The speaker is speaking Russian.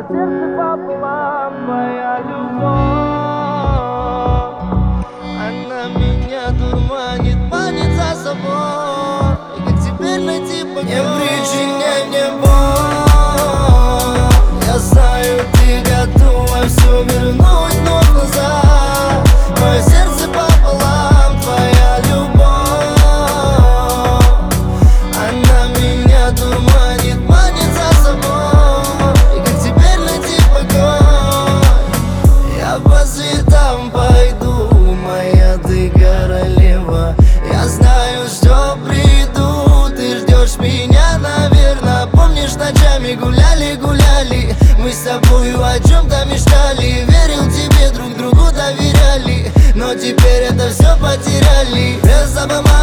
Мое сердце пополам, твоя любовь. Она меня дурманит, манит за собой. И как теперь найти покой? Не причиняй мне боль. Я знаю, ты готова все вернуть вновь назад. Мое сердце пополам, твоя любовь. Она меня дурманит, манит за собой. И как теперь найти покой? Я по следам пойду, моя ты королева. Я знаю, что приду, ты ждешь меня, наверное. Помнишь, ночами гуляли, мы с тобою о чем-то мечтали. Верил тебе, друг другу доверяли, но теперь это все потеряли. Без обмана